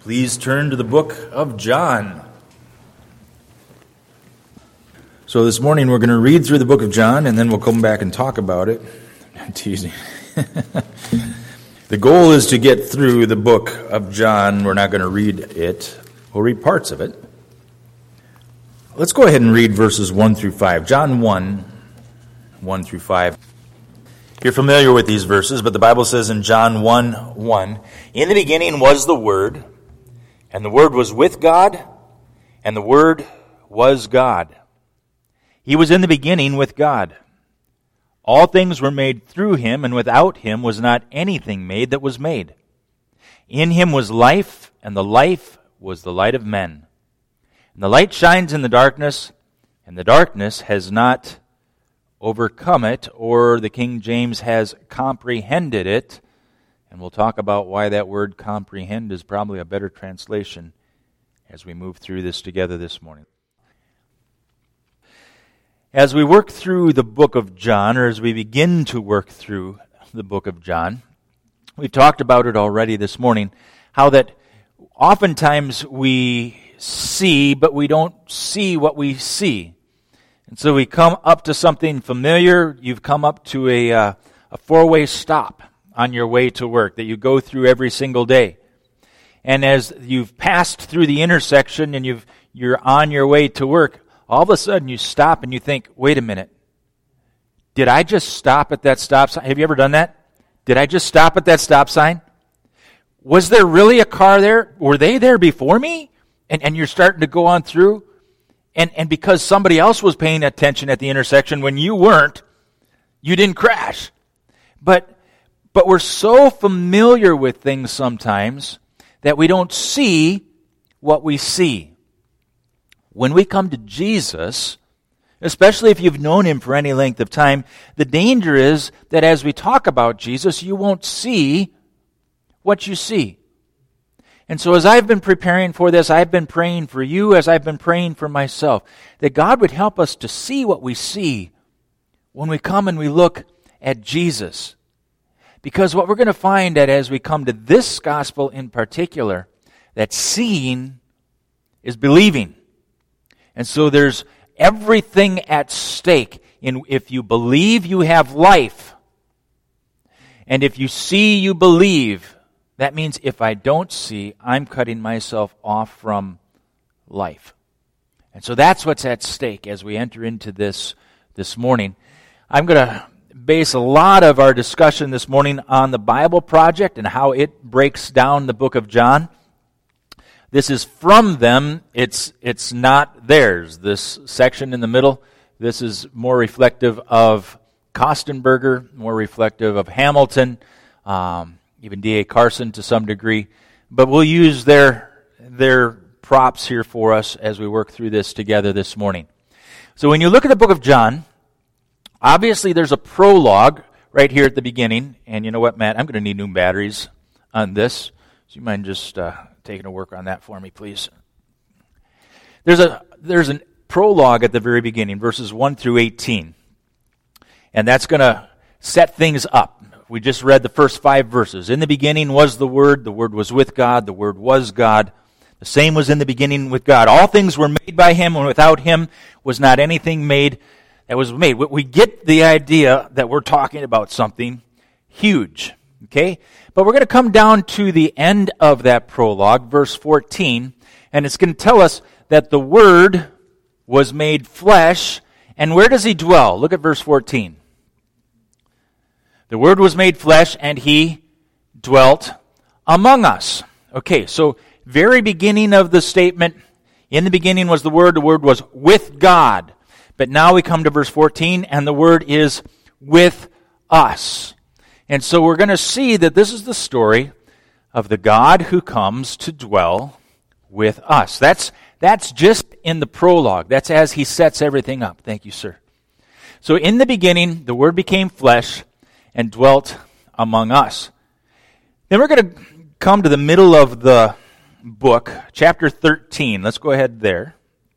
Please turn to the book of John. So this morning we're going to read through the book of John, and then we'll come back and talk about it. I'm teasing. The goal is to get through the book of John. We're not going to read it. We'll read parts of it. Let's go ahead and read verses 1 through 5. John 1, 1 through 5. You're familiar with these verses, but the Bible says in John 1, 1, "In the beginning was the Word, and the Word was with God, and the Word was God. He was in the beginning with God. All things were made through him, and without him was not anything made that was made. In him was life, and the life was the light of men. And the light shines in the darkness, and the darkness has not overcome it," or the King James has comprehended it. And we'll talk about why that word comprehend is probably a better translation as we move through this together this morning. As we work through the book of John, or as we begin to work through the book of John, we've talked about it already this morning, how that oftentimes we see, but we don't see what we see. And so we come up to something familiar. You've come up to a four-way stop on your way to work that you go through every single day. And as you've passed through the intersection and you're on your way to work, all of a sudden you stop and you think, wait a minute, did I just stop at that stop sign? Have you ever done that? Did I just stop at that stop sign? Was there really a car there? Were they there before me? And you're starting to go on through. And because somebody else was paying attention at the intersection when you weren't, you didn't crash. But we're so familiar with things sometimes that we don't see what we see. When we come to Jesus, especially if you've known him for any length of time, the danger is that as we talk about Jesus, you won't see what you see. And so as I've been preparing for this, I've been praying for you as I've been praying for myself, that God would help us to see what we see when we come and we look at Jesus. Because what we're going to find that as we come to this gospel in particular, that seeing is believing. And so there's everything at stake. If you believe, you have life. And if you see, you believe. That means if I don't see, I'm cutting myself off from life. And so that's what's at stake as we enter into this morning. I'm going to base a lot of our discussion this morning on the Bible Project and how it breaks down the book of John. This is from them, it's not theirs. This section in the middle, this is more reflective of Kostenberger, more reflective of Hamilton, even D.A. Carson to some degree. But we'll use their props here for us as we work through this together this morning. So when you look at the book of John, obviously there's a prologue right here at the beginning. And you know what, Matt? I'm going to need new batteries on this. So you mind just taking a work on that for me, please? There's a prologue at the very beginning, verses 1 through 18. And that's going to set things up. We just read the first 5 verses. In the beginning was the Word was with God, the Word was God. The same was in the beginning with God. All things were made by him, and without him was not anything made that was made. We get the idea that we're talking about something huge, okay? But we're going to come down to the end of that prologue, verse 14, and it's going to tell us that the Word was made flesh, and where does he dwell? Look at verse 14. The Word was made flesh, and he dwelt among us. Okay, so very beginning of the statement, in the beginning was the Word was with God. But now we come to verse 14, and the Word is with us. And so we're going to see that this is the story of the God who comes to dwell with us. That's just in the prologue. That's as he sets everything up. Thank you, sir. So in the beginning, the Word became flesh and dwelt among us. Then we're going to come to the middle of the book, chapter 13. Let's go ahead there.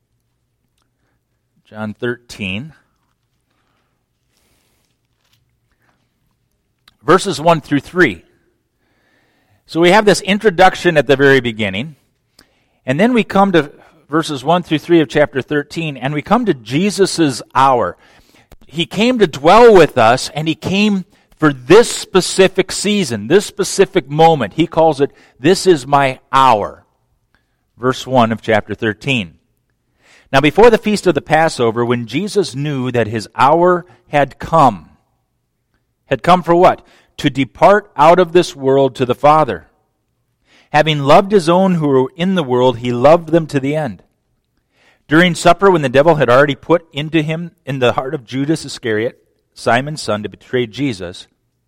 John 13. Verses 1 through 3. So we have this introduction at the very beginning, and then we come to verses 1 through 3 of chapter 13, and we come to Jesus' hour. He came to dwell with us, and he came for this specific season, this specific moment. He calls it, "This is my hour." Verse 1 of chapter 13. Now before the feast of the Passover, when Jesus knew that his hour had come for what? To depart out of this world to the Father. Having loved his own who were in the world, he loved them to the end. During supper, when the devil had already put into him in the heart of Judas Iscariot, Simon's son, to betray Jesus,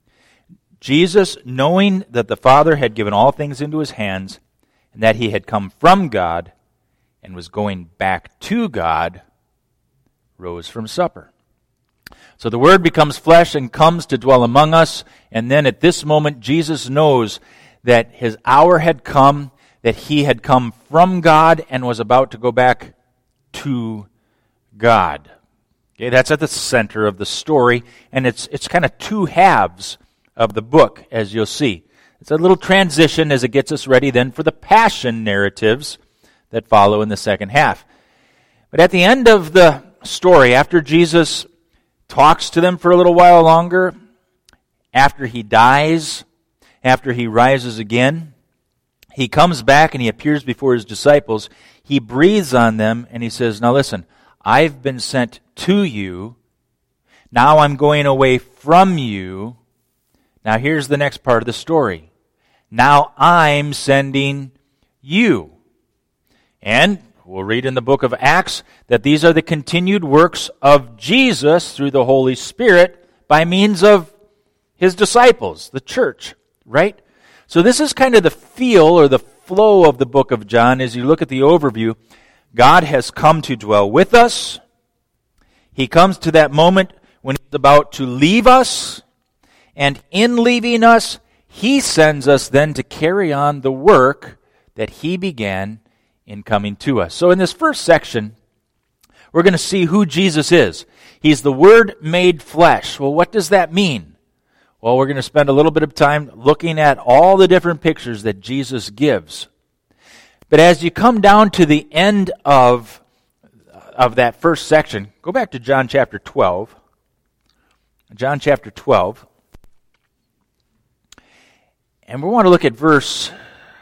Jesus, knowing that the Father had given all things into his hands, and that he had come from God and was going back to God, rose from supper. So the Word becomes flesh and comes to dwell among us, and then at this moment Jesus knows that his hour had come, that he had come from God and was about to go back to God. Okay, that's at the center of the story, and it's kind of two halves of the book, as you'll see. It's a little transition as it gets us ready then for the passion narratives that follow in the second half. But at the end of the story, after Jesus talks to them for a little while longer, after he dies, after he rises again, he comes back and he appears before his disciples. He breathes on them and he says, "Now listen, I've been sent to you. Now I'm going away from you. Now here's the next part of the story. Now I'm sending you." And we'll read in the book of Acts that these are the continued works of Jesus through the Holy Spirit by means of his disciples, the church, right? So this is kind of the feel or the flow of the book of John as you look at the overview. God has come to dwell with us. He comes to that moment when he's about to leave us. And in leaving us, he sends us then to carry on the work that he began in coming to us. So in this first section, we're going to see who Jesus is. He's the Word made flesh. Well, what does that mean? Well, we're going to spend a little bit of time looking at all the different pictures that Jesus gives. But as you come down to the end of that first section, go back to John chapter 12. John chapter 12. And we want to look at verse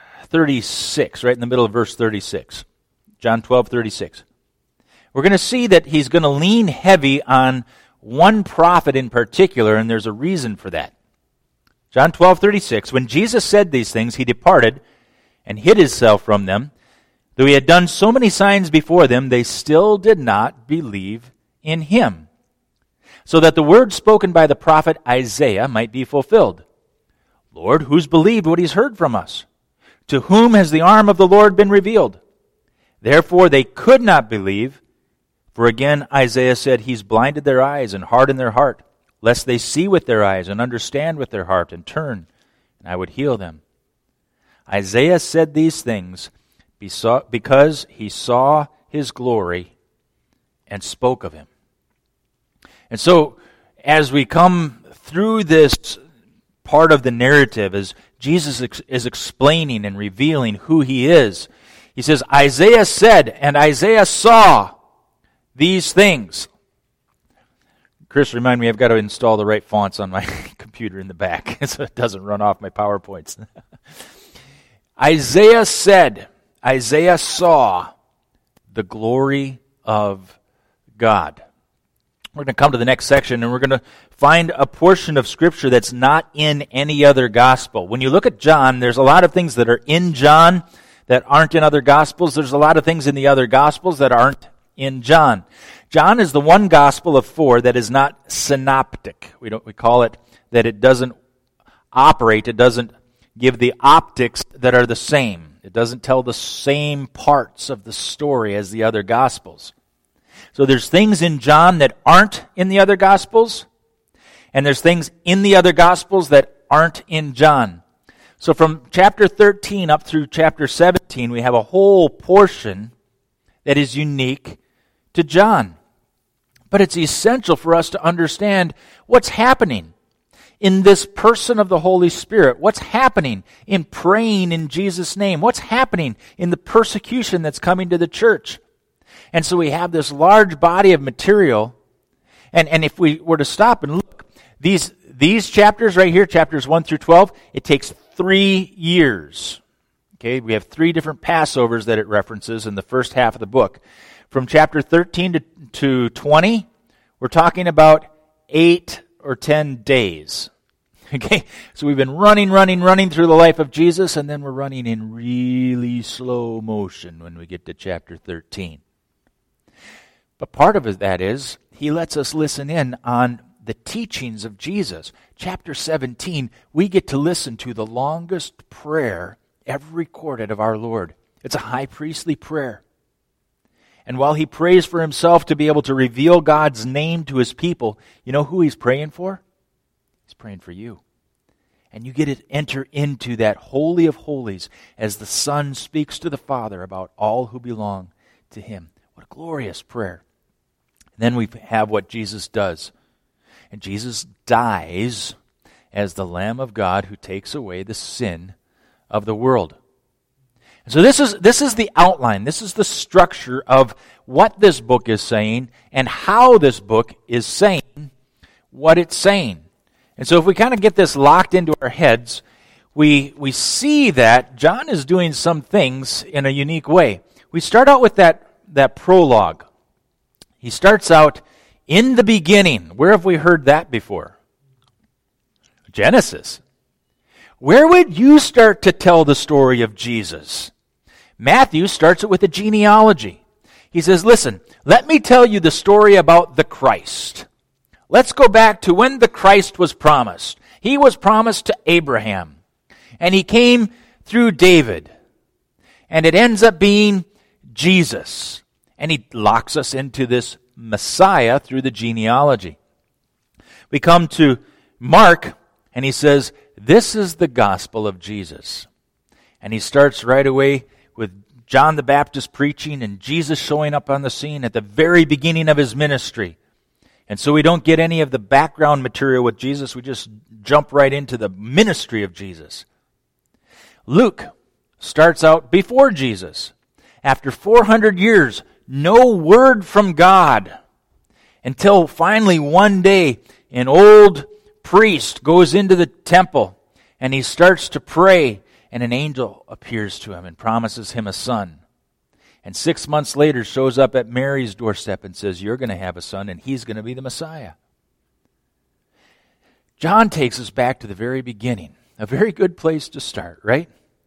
36, right in the middle of verse 36. John 12:36. We're going to see that he's going to lean heavy on one prophet in particular, and there's a reason for that. John 12:36. When Jesus said these things, he departed and hid himself from them. Though he had done so many signs before them, they still did not believe in him. So that the word spoken by the prophet Isaiah might be fulfilled. Lord, who's believed what he's heard from us? To whom has the arm of the Lord been revealed? Therefore they could not believe. For again Isaiah said, he's blinded their eyes and hardened their heart, lest they see with their eyes and understand with their heart and turn, and I would heal them. Isaiah said these things because he saw his glory and spoke of him. And so as we come through this part of the narrative, as Jesus is explaining and revealing who he is, he says, Isaiah said and Isaiah saw these things. Chris, remind me, I've got to install the right fonts on my computer in the back so it doesn't run off my PowerPoints. Isaiah said, Isaiah saw the glory of God. We're going to come to the next section and we're going to find a portion of Scripture that's not in any other gospel. When you look at John, there's a lot of things that are in John that aren't in other gospels. There's a lot of things in the other gospels that aren't in John. John is the one gospel of four that is not synoptic. We call it that it doesn't operate, it doesn't give the optics that are the same. It doesn't tell the same parts of the story as the other gospels. So there's things in John that aren't in the other Gospels, and there's things in the other Gospels that aren't in John. So from chapter 13 up through chapter 17, we have a whole portion that is unique to John. But it's essential for us to understand what's happening. in this person of the Holy Spirit? What's happening in praying in Jesus' name? What's happening in the persecution that's coming to the church? And so we have this large body of material. And if we were to stop and look, these chapters right here, chapters 1 through 12, it takes 3 years. Okay, we have 3 different Passovers that it references in the first half of the book. From chapter 13 to 20, we're talking about 8 or 10 days. Okay, so we've been running through the life of Jesus, and then we're running in really slow motion when we get to chapter 13. But part of that is, he lets us listen in on the teachings of Jesus. Chapter 17, we get to listen to the longest prayer ever recorded of our Lord. It's a high priestly prayer. And while he prays for himself to be able to reveal God's name to his people, you know who he's praying for? He's praying for you. And you get to enter into that Holy of Holies as the Son speaks to the Father about all who belong to him. What a glorious prayer. And then we have what Jesus does. And Jesus dies as the Lamb of God who takes away the sin of the world. And so this is the outline. This is the structure of what this book is saying and how this book is saying what it's saying. And so if we kind of get this locked into our heads, we see that John is doing some things in a unique way. We start out with that prologue. He starts out, in the beginning. Where have we heard that before? Genesis. Where would you start to tell the story of Jesus? Matthew starts it with a genealogy. He says, listen, let me tell you the story about the Christ. Let's go back to when the Christ was promised. He was promised to Abraham, and he came through David, and it ends up being Jesus. And he locks us into this Messiah through the genealogy. We come to Mark, and he says, this is the gospel of Jesus. And he starts right away with John the Baptist preaching and Jesus showing up on the scene at the very beginning of his ministry. And so we don't get any of the background material with Jesus. We just jump right into the ministry of Jesus. Luke starts out before Jesus. After 400 years, no word from God, until finally one day an old priest goes into the temple and he starts to pray, and an angel appears to him and promises him a son. And 6 months later shows up at Mary's doorstep and says, you're going to have a son and he's going to be the Messiah. John takes us back to the very beginning. A very good place to start, right?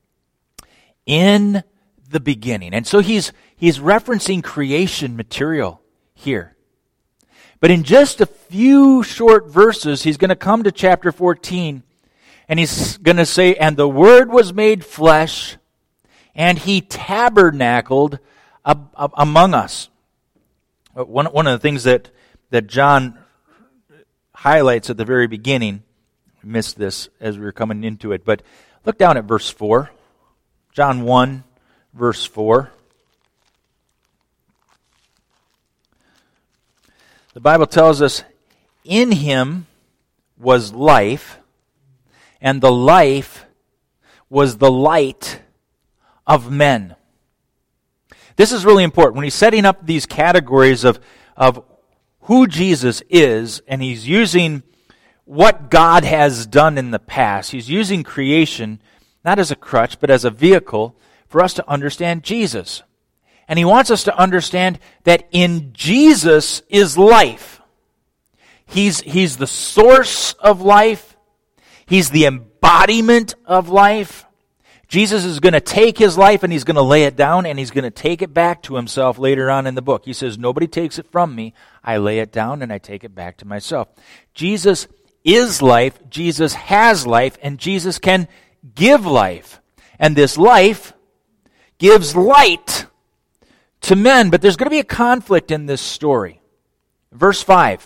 In the beginning. And so he's referencing creation material here. But in just a few short verses, he's going to come to chapter 14, and he's going to say, and the Word was made flesh, and he tabernacled among us. One of the things that John highlights at the very beginning, we missed this as we were coming into it, but look down at verse 4. John 1, verse 4. The Bible tells us, in him was life, and the life was the light of men. This is really important. When he's setting up these categories of who Jesus is, and he's using what God has done in the past, he's using creation not as a crutch, but as a vehicle for us to understand Jesus. And he wants us to understand that in Jesus is life. He's the source of life. He's the embodiment of life. Jesus is going to take his life and he's going to lay it down and he's going to take it back to himself later on in the book. He says, nobody takes it from me. I lay it down and I take it back to myself. Jesus is life. Jesus has life, and Jesus can give life. And this life gives light to men. But there's going to be a conflict in this story. Verse 5.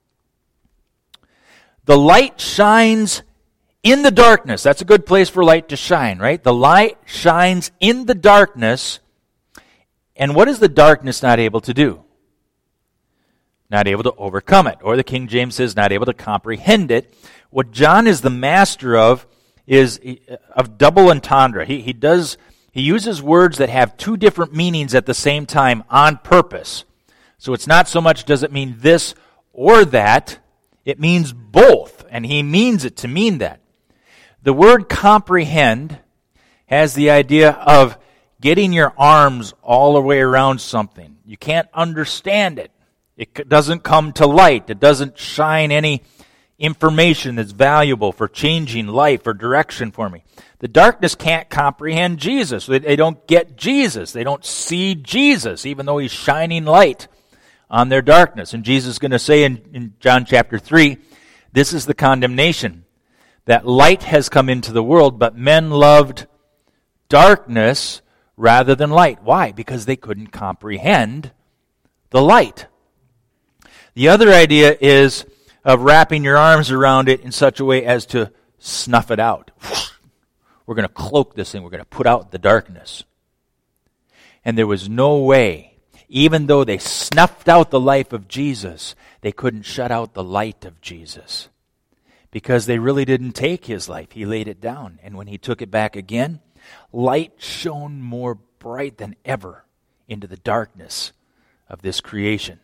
The light shines in the darkness. That's a good place for light to shine, right? The light shines in the darkness. And what is the darkness not able to do? not able to overcome it. Or the King James says, not able to comprehend it. What John is the master of is of double entendre. He uses words that have two different meanings at the same time on purpose. So it's not so much does it mean this or that, it means both, and he means it to mean that. The word comprehend has the idea of getting your arms all the way around something. You can't understand it. It doesn't come to light. It doesn't shine any information that's valuable for changing life or direction for me. The darkness can't comprehend Jesus. They don't get Jesus. They don't see Jesus, even though he's shining light on their darkness. And Jesus is going to say in John chapter 3, this is the condemnation, that light has come into the world, but men loved darkness rather than light. Why? Because they couldn't comprehend the light. The other idea is of wrapping your arms around it in such a way as to snuff it out. We're going to cloak this thing. We're going to put out the darkness. And there was no way, even though they snuffed out the life of Jesus, they couldn't shut out the light of Jesus. Because they really didn't take his life. He laid it down. And when he took it back again, light shone more bright than ever into the darkness of this creation.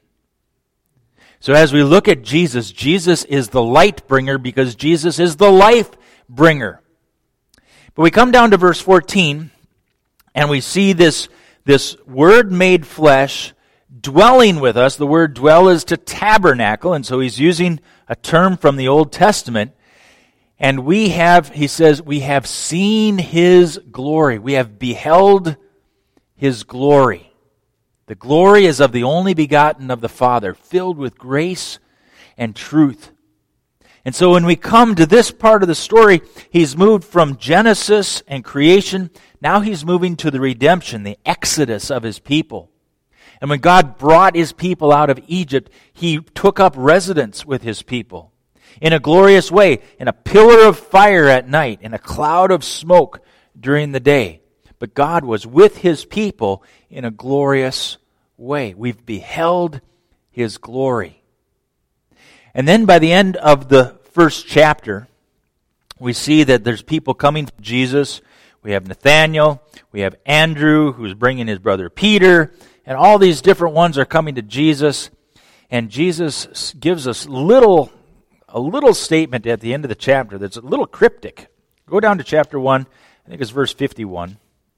So as we look at Jesus, Jesus is the light bringer because Jesus is the life bringer. But we come down to verse 14 and we see this Word made flesh dwelling with us. The word dwell is to tabernacle, and so he's using a term from the Old Testament. And he says, we have seen his glory. We have beheld his glory. The glory is of the only begotten of the Father, filled with grace and truth. And so when we come to this part of the story, he's moved from Genesis and creation. Now he's moving to the redemption, the exodus of his people. And when God brought his people out of Egypt, he took up residence with his people in a glorious way, in a pillar of fire at night, in a cloud of smoke during the day. But God was with his people in a glorious way. We've beheld his glory. And then by the end of the first chapter, we see that there's people coming to Jesus. We have Nathanael, we have Andrew, who's bringing his brother Peter, and all these different ones are coming to Jesus. And Jesus gives us a little statement at the end of the chapter that's a little cryptic. Go down to chapter 1, I think it's verse 51.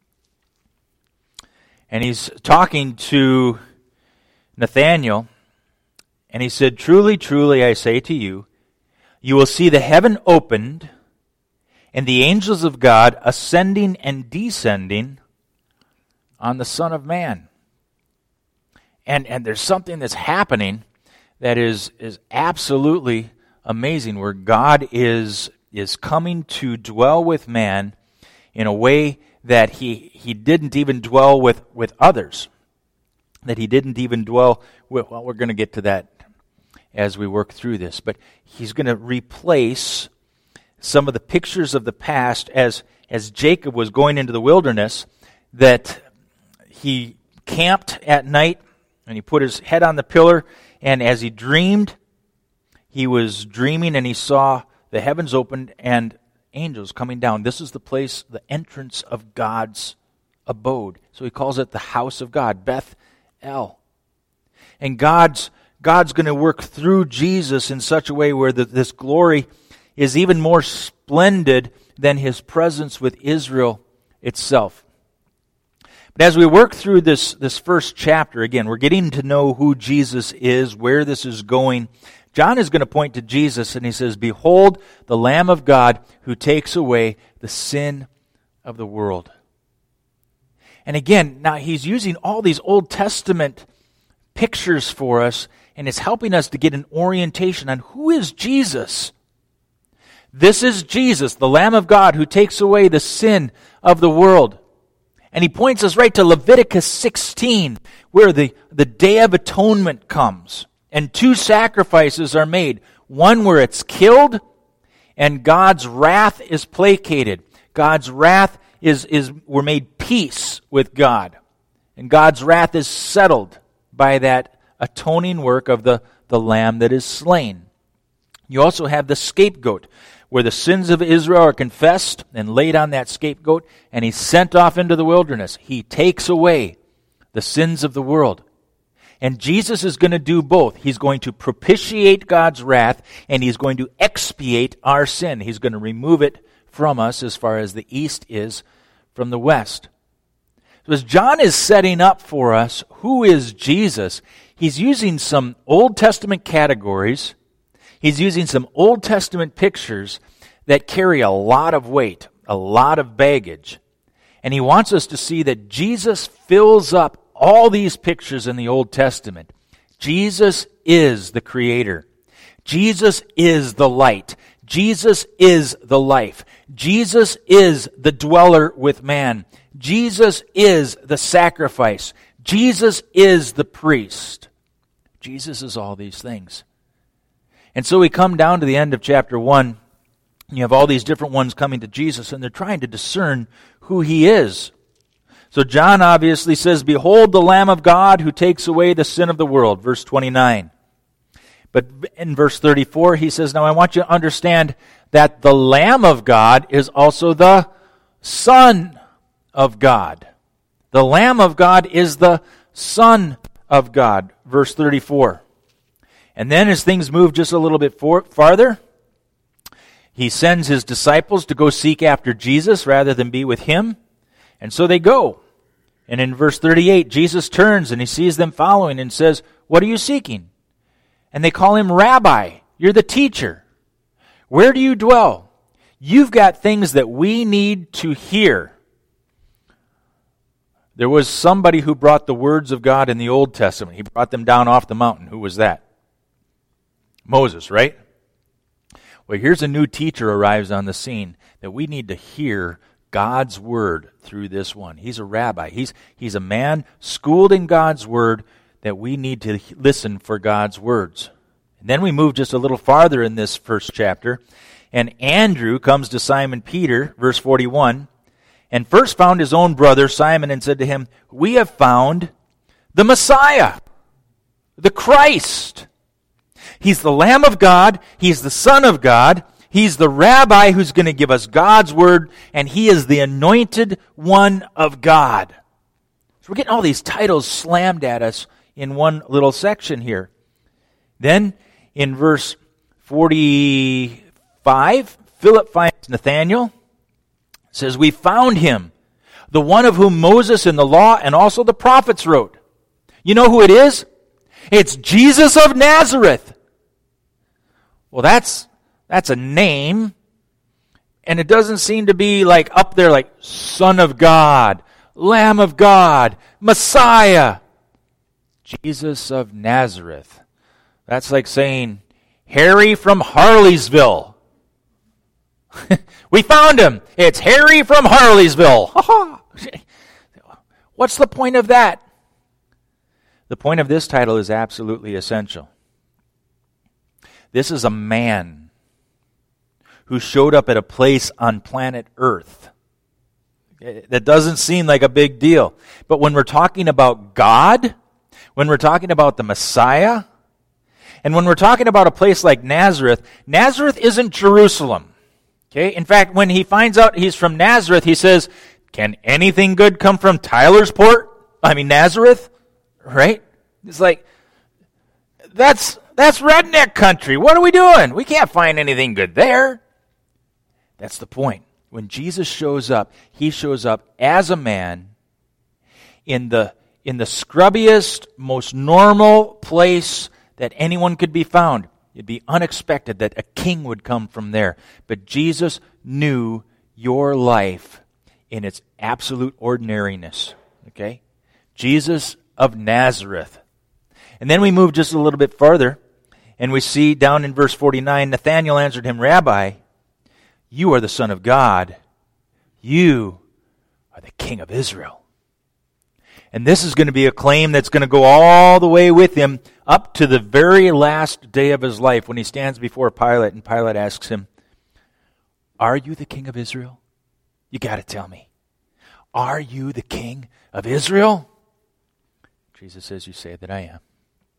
And he's talking to Nathanael, and he said, "Truly, truly, I say to you, you will see the heaven opened, and the angels of God ascending and descending on the Son of Man." And there's something that's happening that is absolutely amazing, where God is coming to dwell with man in a way that he didn't even dwell with others. That he didn't even dwell with, well, we're going to get to that as we work through this. But he's going to replace some of the pictures of the past as Jacob was going into the wilderness, that he camped at night and he put his head on the pillar, and as he dreamed, he was dreaming and he saw the heavens opened and angels coming down. This is the place, the entrance of God's abode. So he calls it the house of God, Beth-El. And God's going to work through Jesus in such a way where this glory is even more splendid than his presence with Israel itself. But as we work through this first chapter, again, we're getting to know who Jesus is, where this is going. John is going to point to Jesus, and he says, "Behold, the Lamb of God who takes away the sin of the world." And again, now he's using all these Old Testament pictures for us, and it's helping us to get an orientation on who is Jesus. This is Jesus, the Lamb of God who takes away the sin of the world. And he points us right to Leviticus 16, where the Day of Atonement comes. And two sacrifices are made. One where it's killed, and God's wrath is placated. God's wrath we're made peace with God. And God's wrath is settled by that atoning work of the the lamb that is slain. You also have the scapegoat, where the sins of Israel are confessed and laid on that scapegoat, and he's sent off into the wilderness. He takes away the sins of the world. And Jesus is going to do both. He's going to propitiate God's wrath, and he's going to expiate our sin. He's going to remove it from us as far as the east is from the west. So as John is setting up for us who is Jesus, he's using some Old Testament categories. He's using some Old Testament pictures that carry a lot of weight, a lot of baggage. And he wants us to see that Jesus fills up all these pictures in the Old Testament. Jesus is the Creator. Jesus is the light. Jesus is the life. Jesus is the dweller with man. Jesus is the sacrifice. Jesus is the priest. Jesus is all these things. And so we come down to the end of chapter 1. And you have all these different ones coming to Jesus, and they're trying to discern who he is. So John obviously says, "Behold the Lamb of God who takes away the sin of the world," verse 29. But in verse 34, he says, "Now I want you to understand that the Lamb of God is also the Son of God." The Lamb of God is the Son of God, verse 34. And then as things move just a little bit farther, he sends his disciples to go seek after Jesus rather than be with him. And so they go. And in verse 38, Jesus turns and he sees them following and says, "What are you seeking?" And they call him Rabbi. You're the teacher. Where do you dwell? You've got things that we need to hear. There was somebody who brought the words of God in the Old Testament. He brought them down off the mountain. Who was that? Moses, right? Well, here's a new teacher arrives on the scene that we need to hear God's word through this one. He's a rabbi. He's a man schooled in God's word that we need to listen for God's words. And then we move just a little farther in this first chapter, and Andrew comes to Simon Peter, verse 41, and first found his own brother Simon and said to him, "We have found the Messiah, the Christ." He's the Lamb of God. He's the Son of God. He's the rabbi who's going to give us God's word, and he is the anointed one of God. So we're getting all these titles slammed at us in one little section here. Then in verse 45, Philip finds Nathanael. It says, "We found him, the one of whom Moses in the law and also the prophets wrote." You know who it is? It's Jesus of Nazareth. Well, that's a name, and it doesn't seem to be like up there like Son of God, Lamb of God, Messiah. Jesus of Nazareth. That's like saying Harry from Harleysville. We found him. It's Harry from Harleysville. What's the point of that? The point of this title is absolutely essential. This is a man who showed up at a place on planet Earth. That doesn't seem like a big deal. But when we're talking about God, when we're talking about the Messiah, and when we're talking about a place like Nazareth, Nazareth isn't Jerusalem. Okay? In fact, when he finds out he's from Nazareth, he says, "Can anything good come from Nazareth?" Right? It's like, that's redneck country. What are we doing? We can't find anything good there. That's the point. When Jesus shows up, he shows up as a man in the scrubbiest, most normal place that anyone could be found. It'd be unexpected that a king would come from there. But Jesus knew your life in its absolute ordinariness. Okay? Jesus of Nazareth. And then we move just a little bit further, and we see down in verse 49, Nathanael answered him, "Rabbi, you are the Son of God. You are the King of Israel." And this is going to be a claim that's going to go all the way with him up to the very last day of his life when he stands before Pilate, and Pilate asks him, "Are you the King of Israel? You got to tell me. Are you the King of Israel?" Jesus says, "You say that I am."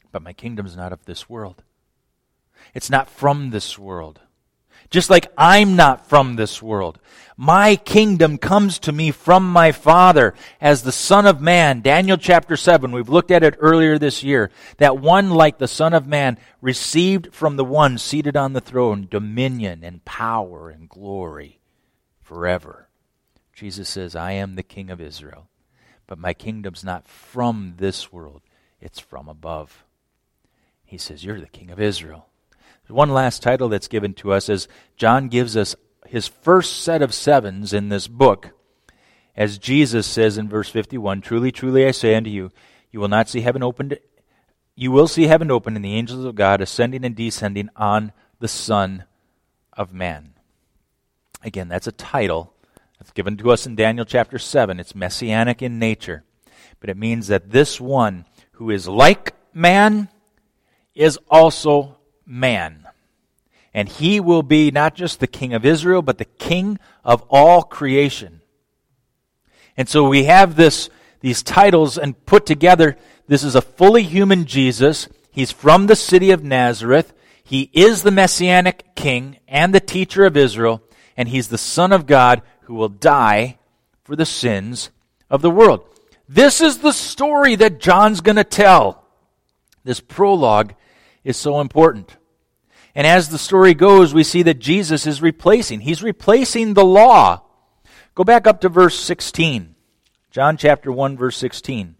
but my kingdom's not of this world. It's not from this world. Just like I'm not from this world. My kingdom comes to me from my Father as the Son of Man. Daniel chapter 7, we've looked at it earlier this year. That one like the Son of Man received from the one seated on the throne dominion and power and glory forever. Jesus says, I am the King of Israel, but my kingdom's not from this world. It's from above. He says, you're the King of Israel. One last title that's given to us as John gives us his first set of sevens in this book. As Jesus says in verse 51, truly, truly I say unto you, you will see heaven opened and the angels of God ascending and descending on the Son of Man. Again, that's a title that's given to us in Daniel chapter 7. It's messianic in nature. But it means that this one who is like man is also man. And he will be not just the King of Israel, but the King of all creation. And so we have these titles and put together, this is a fully human Jesus. He's from the city of Nazareth. He is the Messianic King and the teacher of Israel. And he's the Son of God who will die for the sins of the world. This is the story that John's going to tell. This prologue is so important. And as the story goes, we see that Jesus is He's replacing the law. Go back up to verse 16. John chapter 1, verse 16.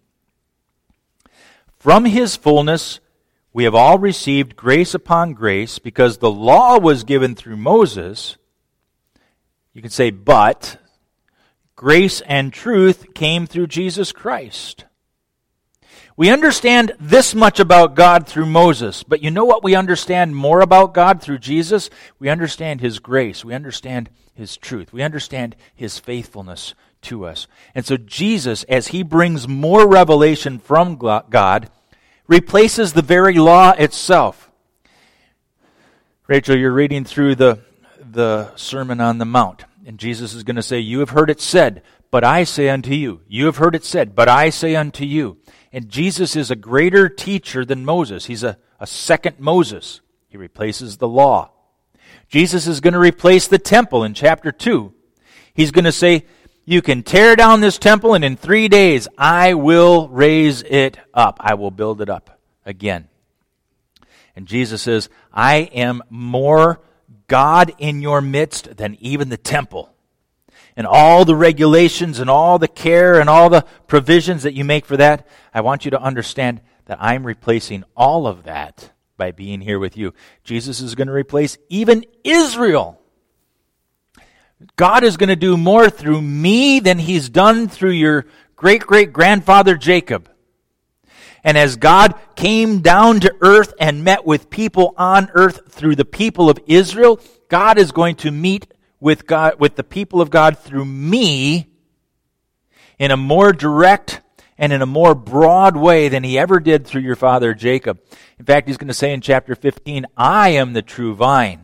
From his fullness we have all received grace upon grace, because the law was given through Moses. You can say, but grace and truth came through Jesus Christ. We understand this much about God through Moses, but you know what we understand more about God through Jesus? We understand His grace. We understand His truth. We understand His faithfulness to us. And so Jesus, as He brings more revelation from God, replaces the very law itself. Rachel, you're reading through the Sermon on the Mount, and Jesus is going to say, you have heard it said, but I say unto you. You have heard it said, but I say unto you. And Jesus is a greater teacher than Moses. He's a second Moses. He replaces the law. Jesus is going to replace the temple in chapter 2. He's going to say, you can tear down this temple, and in 3 days I will raise it up. I will build it up again. And Jesus says, I am more God in your midst than even the temple. And all the regulations and all the care and all the provisions that you make for that, I want you to understand that I'm replacing all of that by being here with you. Jesus is going to replace even Israel. God is going to do more through me than He's done through your great-great-grandfather Jacob. And as God came down to earth and met with people on earth through the people of Israel, God is going to meet with the people of God through me in a more direct and in a more broad way than He ever did through your father Jacob. In fact, He's going to say in chapter 15, I am the true vine.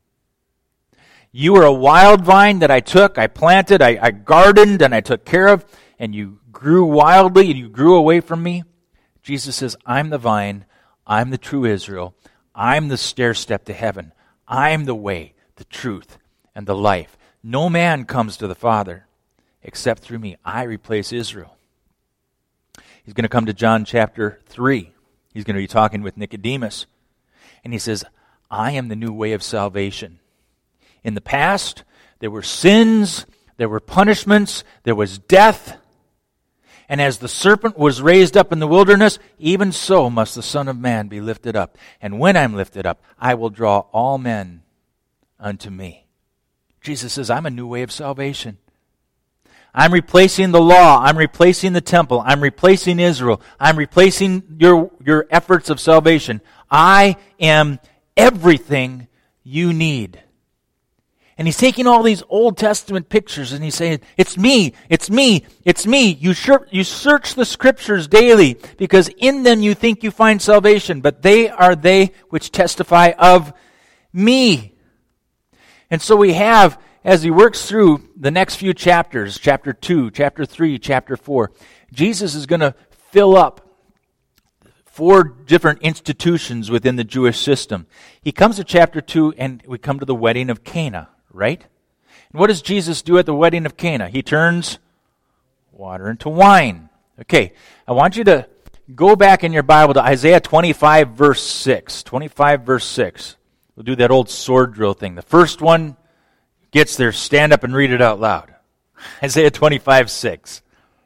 You are a wild vine that I took, I planted, I gardened, and I took care of, and you grew wildly and you grew away from me. Jesus says, I'm the vine, I'm the true Israel, I'm the stair step to heaven, I'm the way, the truth, and the life. No man comes to the Father except through me. I replace Israel. He's going to come to John chapter 3. He's going to be talking with Nicodemus. And he says, I am the new way of salvation. In the past, there were sins, there were punishments, there was death. And as the serpent was raised up in the wilderness, even so must the Son of Man be lifted up. And when I'm lifted up, I will draw all men unto me. Jesus says, I'm a new way of salvation. I'm replacing the law. I'm replacing the temple. I'm replacing Israel. I'm replacing your efforts of salvation. I am everything you need. And He's taking all these Old Testament pictures and He's saying, it's me, it's me, it's me. You search the Scriptures daily because in them you think you find salvation, but they are they which testify of me. And so we have, as He works through the next few chapters, chapter 2, chapter 3, chapter 4, Jesus is going to fill up 4 different institutions within the Jewish system. He comes to chapter 2, and we come to the wedding of Cana, right? And what does Jesus do at the wedding of Cana? He turns water into wine. Okay, I want you to go back in your Bible to Isaiah 25, verse 6. 25, verse 6. We'll do that old sword drill thing. The first one gets there, stand up and read it out loud. Isaiah 25, 6.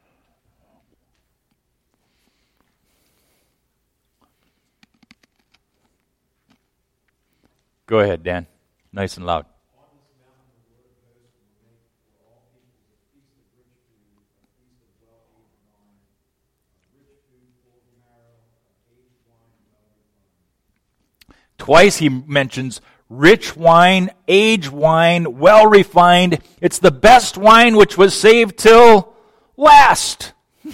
Go ahead, Dan. Nice and loud. Twice he mentions rich wine, aged wine, well refined. It's the best wine which was saved till last.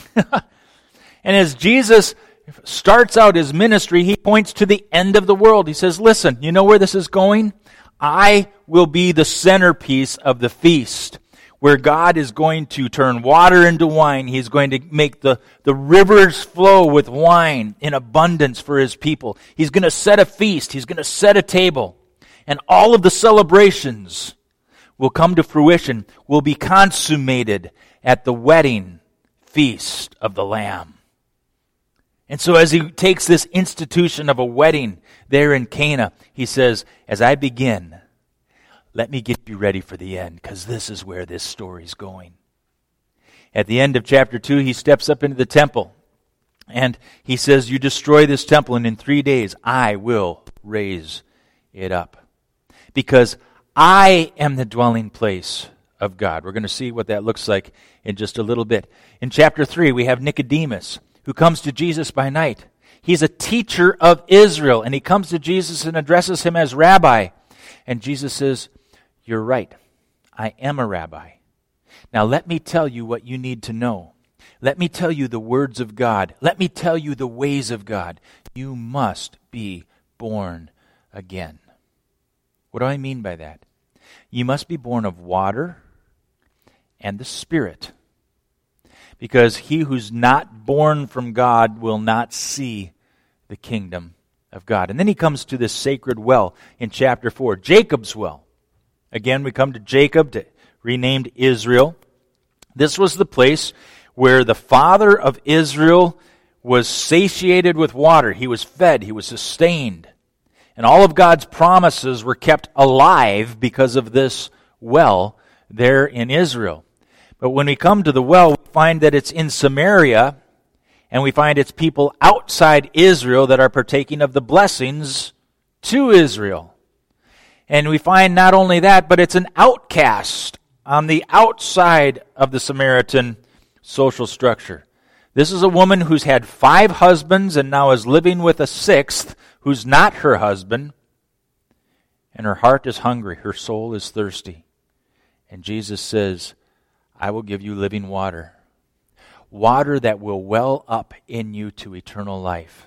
And as Jesus starts out his ministry, he points to the end of the world. He says, listen, you know where this is going? I will be the centerpiece of the feast, where God is going to turn water into wine. He's going to make the rivers flow with wine in abundance for his people. He's going to set a feast. He's going to set a table. And all of the celebrations will come to fruition, will be consummated at the wedding feast of the Lamb. And so as he takes this institution of a wedding there in Cana, he says, as I begin, let me get you ready for the end, because this is where this story's going. At the end of chapter 2, he steps up into the temple, and he says, you destroy this temple, and in 3 days I will raise it up. Because I am the dwelling place of God. We're going to see what that looks like in just a little bit. In chapter 3, we have Nicodemus, who comes to Jesus by night. He's a teacher of Israel, and he comes to Jesus and addresses him as rabbi. And Jesus says, you're right, I am a rabbi. Now let me tell you what you need to know. Let me tell you the words of God. Let me tell you the ways of God. You must be born again. What do I mean by that? You must be born of water and the Spirit. Because he who's not born from God will not see the kingdom of God. And then he comes to this sacred well in chapter 4, Jacob's well. Again, we come to Jacob, renamed Israel. This was the place where the father of Israel was satiated with water. He was fed, he was sustained. And all of God's promises were kept alive because of this well there in Israel. But when we come to the well, we find that it's in Samaria, and we find it's people outside Israel that are partaking of the blessings to Israel. And we find not only that, but it's an outcast on the outside of the Samaritan social structure. This is a woman who's had 5 husbands and now is living with a 6th who's not her husband. And her heart is hungry, her soul is thirsty. And Jesus says, I will give you living water. Water that will well up in you to eternal life.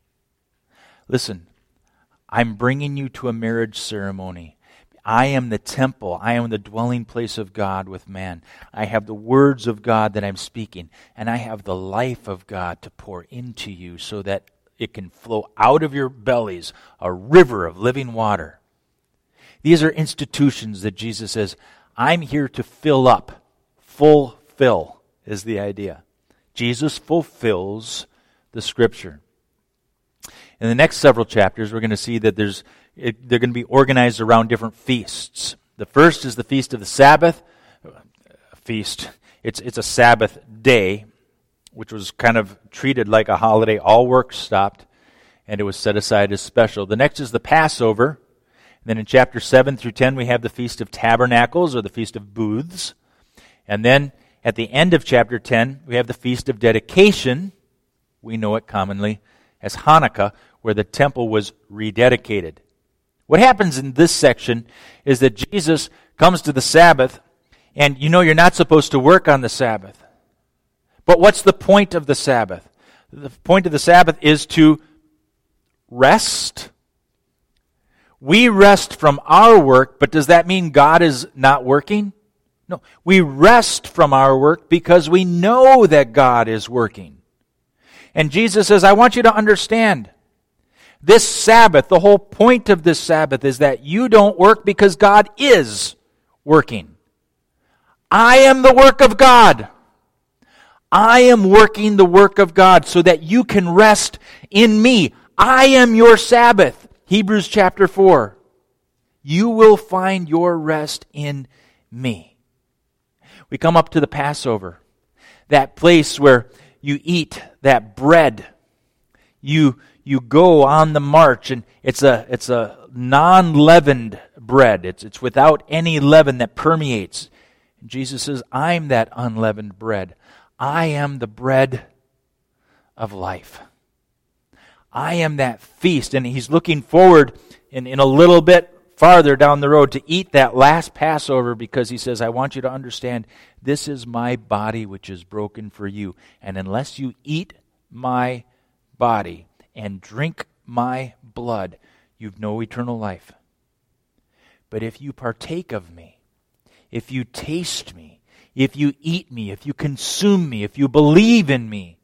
Listen, I'm bringing you to a marriage ceremony. I am the temple. I am the dwelling place of God with man. I have the words of God that I'm speaking, and I have the life of God to pour into you so that it can flow out of your bellies, a river of living water. These are institutions that Jesus says, I'm here to fill up. Fulfill is the idea. Jesus fulfills the Scripture. In the next several chapters, we're going to see that they're going to be organized around different feasts. The first is the Feast of the Sabbath. Feast. It's a Sabbath day, which was kind of treated like a holiday. All work stopped, and it was set aside as special. The next is the Passover. And then in chapter 7 through 10, we have the Feast of Tabernacles, or the Feast of Booths. And then at the end of chapter 10, we have the Feast of Dedication. We know it commonly as Hanukkah, where the temple was rededicated. What happens in this section is that Jesus comes to the Sabbath, and you know you're not supposed to work on the Sabbath. But what's the point of the Sabbath? The point of the Sabbath is to rest. We rest from our work, but does that mean God is not working? No, we rest from our work because we know that God is working. And Jesus says, I want you to understand, this Sabbath, the whole point of this Sabbath is that you don't work because God is working. I am the work of God. I am working the work of God so that you can rest in me. I am your Sabbath. Hebrews chapter 4. You will find your rest in me. We come up to the Passover, that place where you eat that bread. You go on the march, and it's a non-leavened bread. It's without any leaven that permeates. And Jesus says, I'm that unleavened bread. I am the bread of life. I am that feast. And he's looking forward in a little bit farther down the road to eat that last Passover, because he says, I want you to understand, this is my body which is broken for you. And unless you eat my body and drink my blood, you've no eternal life. But if you partake of me, if you taste me, if you eat me, if you consume me, if you believe in me,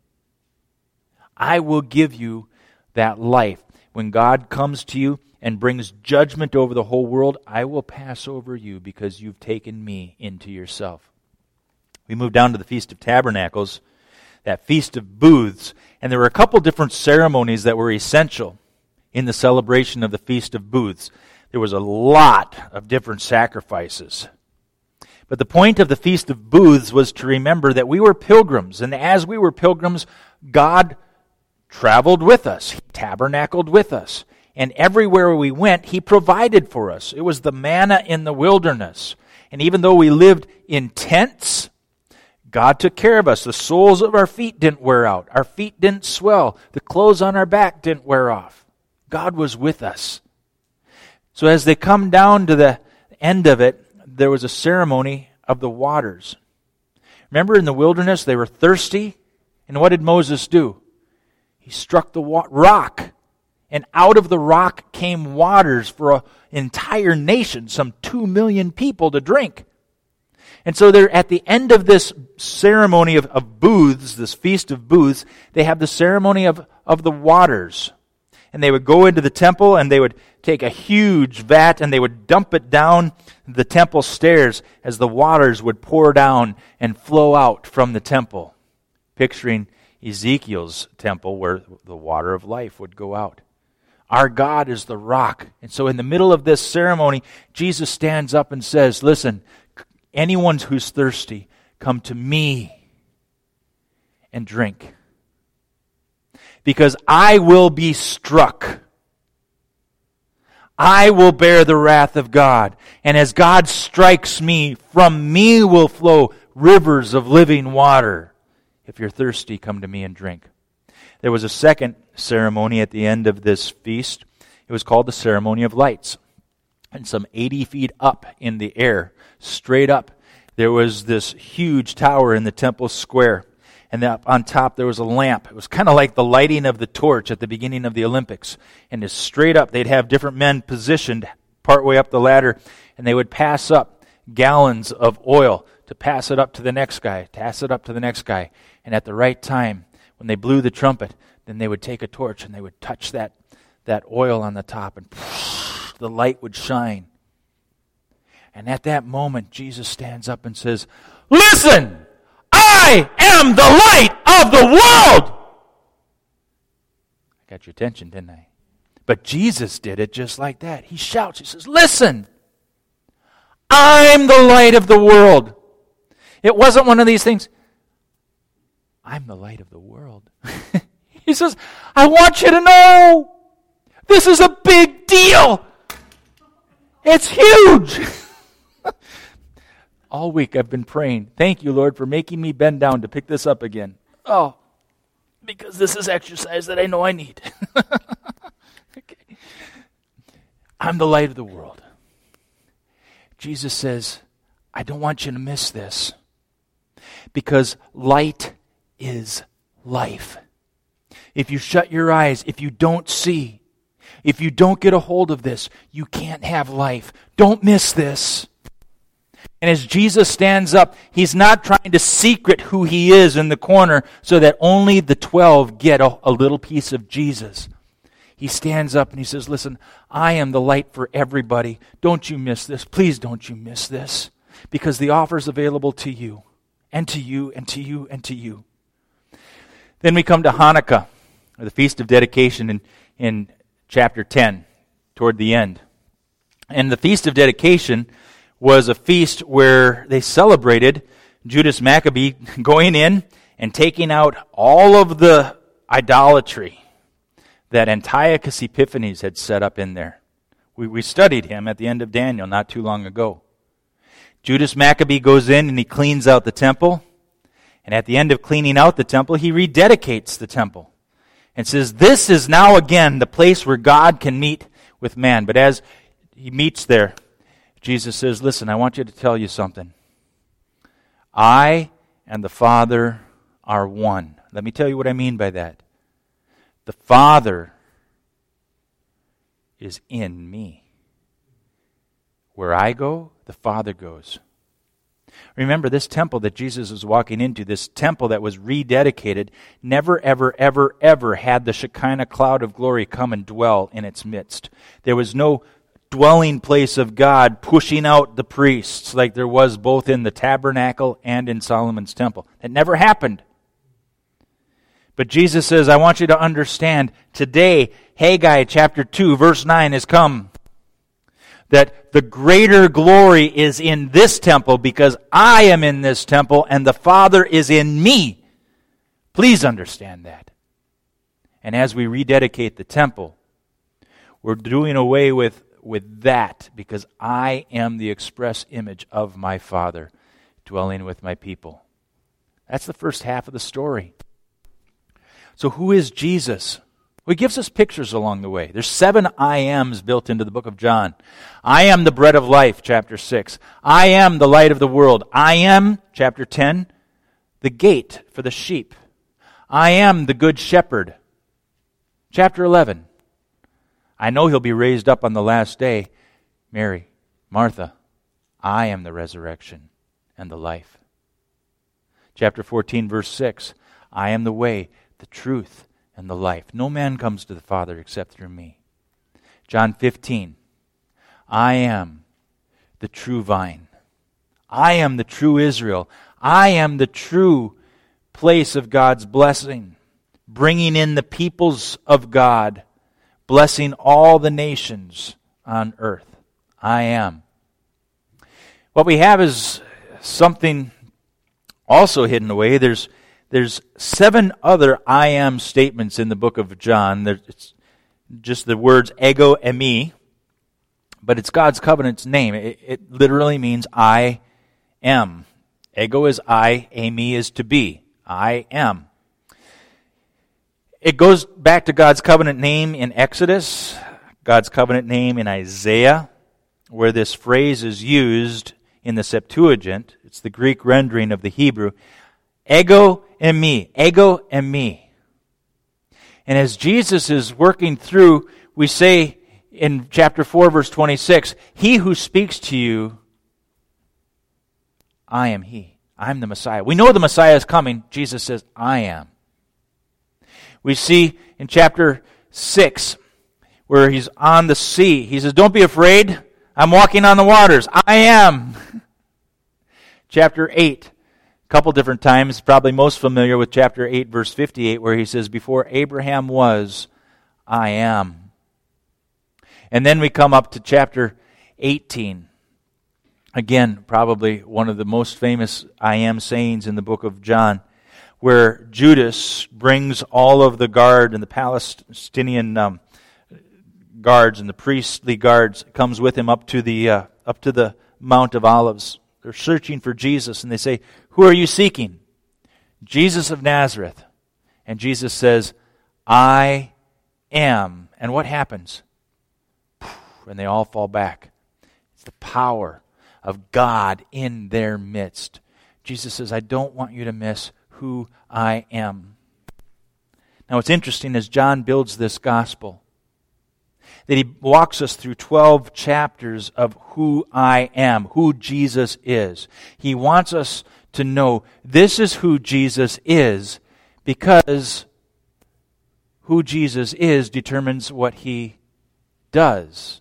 I will give you that life. When God comes to you and brings judgment over the whole world, I will pass over you because you've taken me into yourself. We move down to the Feast of Tabernacles, that Feast of Booths, and there were a couple different ceremonies that were essential in the celebration of the Feast of Booths. There was a lot of different sacrifices. But the point of the Feast of Booths was to remember that we were pilgrims, and as we were pilgrims, God traveled with us. He tabernacled with us. And everywhere we went, He provided for us. It was the manna in the wilderness. And even though we lived in tents, God took care of us. The soles of our feet didn't wear out. Our feet didn't swell. The clothes on our back didn't wear off. God was with us. So as they come down to the end of it, there was a ceremony of the waters. Remember in the wilderness, they were thirsty. And what did Moses do? He struck the rock. And out of the rock came waters for an entire nation, some 2 million people to drink. And so they're at the end of this ceremony of booths, this Feast of Booths, they have the ceremony of the waters. And they would go into the temple and they would take a huge vat and they would dump it down the temple stairs as the waters would pour down and flow out from the temple. Picturing Ezekiel's temple where the water of life would go out. Our God is the rock. And so in the middle of this ceremony, Jesus stands up and says, listen, anyone who's thirsty, come to me and drink. Because I will be struck. I will bear the wrath of God. And as God strikes me, from me will flow rivers of living water. If you're thirsty, come to me and drink. There was a second ceremony at the end of this feast. It was called the Ceremony of Lights. And some 80 feet up in the air, straight up, there was this huge tower in the temple square. And up on top there was a lamp. It was kind of like the lighting of the torch at the beginning of the Olympics. And just straight up, they'd have different men positioned partway up the ladder, and they would pass up gallons of oil to pass it up to the next guy, pass it up to the next guy. And at the right time, when they blew the trumpet, then they would take a torch and they would touch that oil on the top, and the light would shine. And at that moment, Jesus stands up and says, listen, I am the light of the world. I got your attention, didn't I? But Jesus did it just like that. He shouts, he says, listen, I'm the light of the world. It wasn't one of these things. I'm the light of the world. He says, I want you to know, this is a big deal. It's huge. All week I've been praying, thank you, Lord, for making me bend down to pick this up again. Oh, because this is exercise that I know I need. Okay. I'm the light of the world. Jesus says, I don't want you to miss this, because light is life. If you shut your eyes, if you don't see, if you don't get a hold of this, you can't have life. Don't miss this. And as Jesus stands up, he's not trying to secret who he is in the corner so that only the 12 get a little piece of Jesus. He stands up and he says, listen, I am the light for everybody. Don't you miss this. Please don't you miss this. Because the offer is available to you, and to you, and to you, and to you. Then we come to Hanukkah, or the Feast of Dedication in chapter 10, toward the end. And the Feast of Dedication was a feast where they celebrated Judas Maccabee going in and taking out all of the idolatry that Antiochus Epiphanes had set up in there. We studied him at the end of Daniel not too long ago. Judas Maccabee goes in and he cleans out the temple. And at the end of cleaning out the temple, he rededicates the temple. And says, this is now again the place where God can meet with man. But as he meets there, Jesus says, listen, I want you to tell you something. I and the Father are one. Let me tell you what I mean by that. The Father is in me. Where I go, the Father goes. Remember, this temple that Jesus was walking into, this temple that was rededicated, never, ever, ever, ever had the Shekinah cloud of glory come and dwell in its midst. There was no dwelling place of God pushing out the priests like there was both in the tabernacle and in Solomon's temple. It never happened. But Jesus says, I want you to understand, today, Haggai chapter 2, verse 9 has come. That the greater glory is in this temple because I am in this temple and the Father is in me. Please understand that. And as we rededicate the temple, we're doing away with that because I am the express image of my Father dwelling with my people. That's the first half of the story. So who is Jesus? Well, he gives us pictures along the way. There's 7 I ams built into the book of John. I am the bread of life, chapter 6. I am the light of the world. I am, chapter 10, the gate for the sheep. I am the good shepherd. Chapter 11. I know he'll be raised up on the last day. Mary, Martha, I am the resurrection and the life. Chapter 14, verse 6. I am the way, the truth, and the life. No man comes to the Father except through me. John 15. I am the true vine. I am the true Israel. I am the true place of God's blessing, bringing in the peoples of God, blessing all the nations on earth. I am. What we have is something also hidden away. There's 7 other I am statements in the book of John. It's just the words ego eimi, but it's God's covenant's name. It literally means I am. Ego is I, eimi is to be. I am. It goes back to God's covenant name in Exodus, God's covenant name in Isaiah, where this phrase is used in the Septuagint. It's the Greek rendering of the Hebrew. Ego eimi, ego eimi. And as Jesus is working through, we say in chapter 4, verse 26, he who speaks to you, I am he. I'm the Messiah. We know the Messiah is coming. Jesus says, I am. We see in chapter 6, where he's on the sea, he says, don't be afraid. I'm walking on the waters. I am. Chapter 8. A couple different times, probably most familiar with chapter 8, verse 58, where he says, before Abraham was, I am. And then we come up to chapter 18. Again, probably one of the most famous I am sayings in the book of John, where Judas brings all of the guard and the Palestinian guards and the priestly guards, comes with him up to the Mount of Olives. They're searching for Jesus, and they say, who are you seeking? Jesus of Nazareth. And Jesus says, I am. And what happens? And they all fall back. It's the power of God in their midst. Jesus says, I don't want you to miss who I am. Now what's interesting is John builds this gospel. that he walks us through 12 chapters of who I am, who Jesus is. He wants us to know this is who Jesus is, because who Jesus is determines what he does.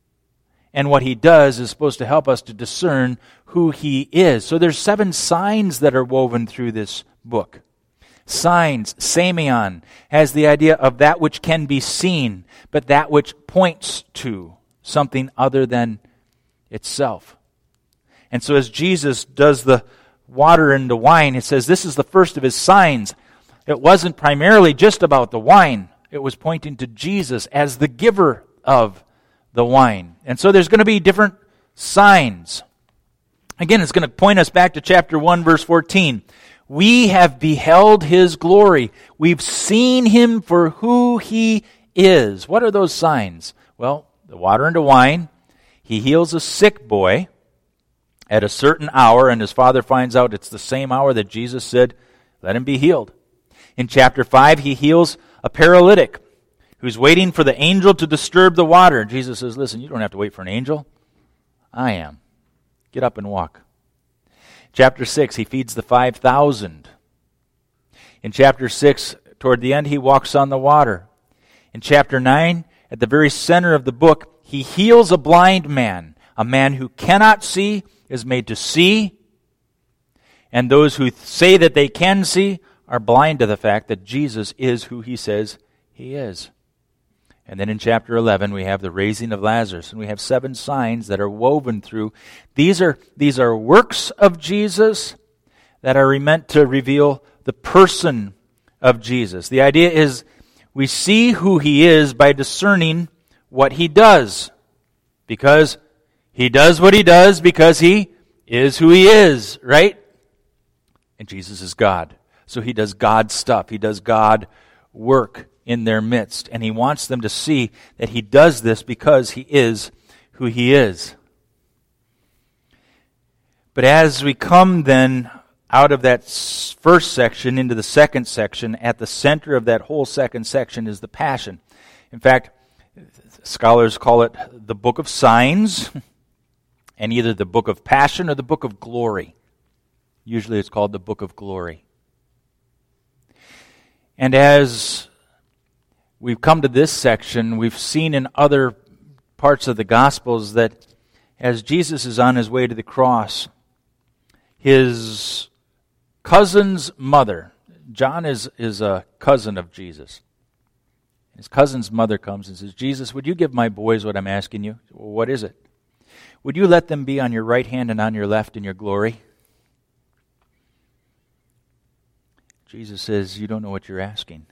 And what he does is supposed to help us to discern who he is. So there's 7 signs that are woven through this book. Signs, semeion, has the idea of that which can be seen, but that which points to something other than itself. And so as Jesus does the water into wine, it says this is the first of his signs. It wasn't primarily just about the wine. It was pointing to Jesus as the giver of the wine. And so there's going to be different signs. Again, it's going to point us back to chapter 1, verse 14. We have beheld his glory. We've seen him for who he is. What are those signs? Well, the water into wine. He heals a sick boy at a certain hour, and his father finds out it's the same hour that Jesus said, let him be healed. In chapter 5, he heals a paralytic who's waiting for the angel to disturb the water. Jesus says, listen, you don't have to wait for an angel. I am. Get up and walk. Chapter 6, he feeds the 5,000. In chapter 6, toward the end, he walks on the water. In chapter 9, at the very center of the book, he heals a blind man. A man who cannot see is made to see. And those who say that they can see are blind to the fact that Jesus is who he says he is. And then in chapter 11, we have the raising of Lazarus, and we have 7 signs that are woven through. These are works of Jesus that are meant to reveal the person of Jesus. The idea is we see who he is by discerning what he does, because he does what he does because he is who he is, right? And Jesus is God. So he does God stuff. He does God work in their midst. And he wants them to see that he does this because he is who he is. But as we come then out of that first section into the second section, at the center of that whole second section is the Passion. In fact, scholars call it the book of signs, and either the book of Passion or the book of glory. Usually it's called the book of glory. And as we've come to this section, we've seen in other parts of the Gospels that as Jesus is on his way to the cross, his cousin's mother, John is a cousin of Jesus. His cousin's mother comes and says, Jesus, would you give my boys what I'm asking you? Well, what is it? Would you let them be on your right hand and on your left in your glory? Jesus says, you don't know what you're asking.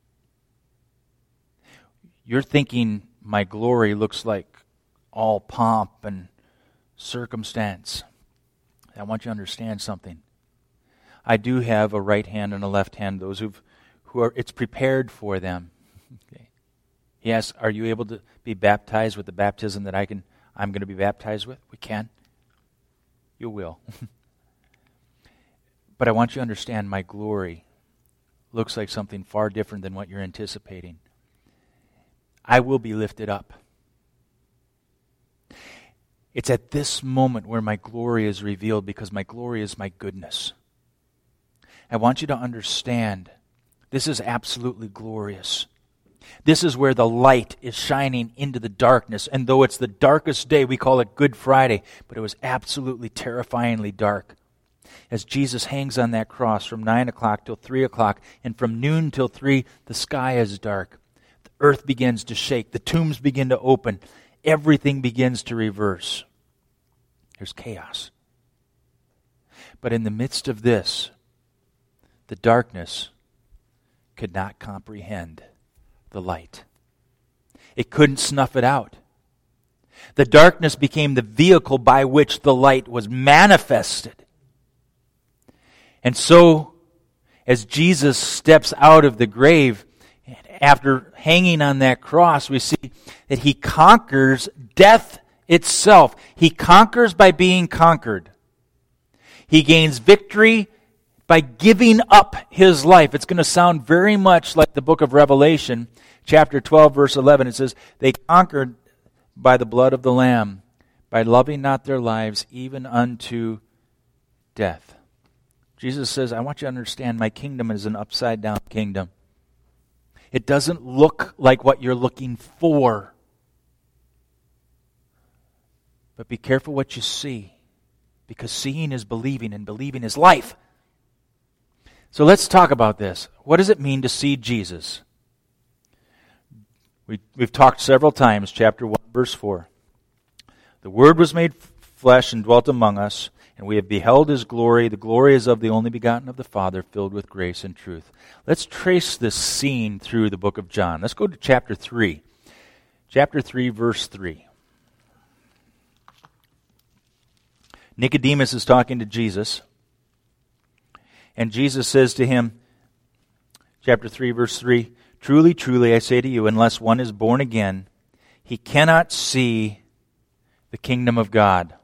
You're thinking my glory looks like all pomp and circumstance. I want you to understand something. I do have a right hand and a left hand. Those who are, it's prepared for them. Okay. He asks, are you able to be baptized with the baptism that I'm going to be baptized with? We can. You will. But I want you to understand my glory looks like something far different than what you're anticipating. I will be lifted up. It's at this moment where my glory is revealed, because my glory is my goodness. I want you to understand this is absolutely glorious. This is where the light is shining into the darkness. And though it's the darkest day, we call it Good Friday, but it was absolutely terrifyingly dark. As Jesus hangs on that cross from 9 o'clock till 3 o'clock, and from noon till 3, the sky is dark. The earth begins to shake. The tombs begin to open. Everything begins to reverse. There's chaos. But in the midst of this, the darkness could not comprehend the light. It couldn't snuff it out. The darkness became the vehicle by which the light was manifested. And so, as Jesus steps out of the grave, after hanging on that cross, we see that he conquers death itself. He conquers by being conquered. He gains victory by giving up his life. It's going to sound very much like the book of Revelation, chapter 12, verse 11. It says, they conquered by the blood of the Lamb, by loving not their lives even unto death. Jesus says, I want you to understand my kingdom is an upside-down kingdom. It doesn't look like what you're looking for. But be careful what you see, because seeing is believing, and believing is life. So let's talk about this. What does it mean to see Jesus? We've talked several times, chapter 1, verse 4. The Word was made flesh and dwelt among us, and we have beheld His glory. The glory is of the only begotten of the Father, filled with grace and truth. Let's trace this scene through the book of John. Let's go to chapter 3. Chapter 3, verse 3. Nicodemus is talking to Jesus. And Jesus says to him, chapter 3, verse 3, truly, truly, I say to you, unless one is born again, he cannot see the kingdom of God.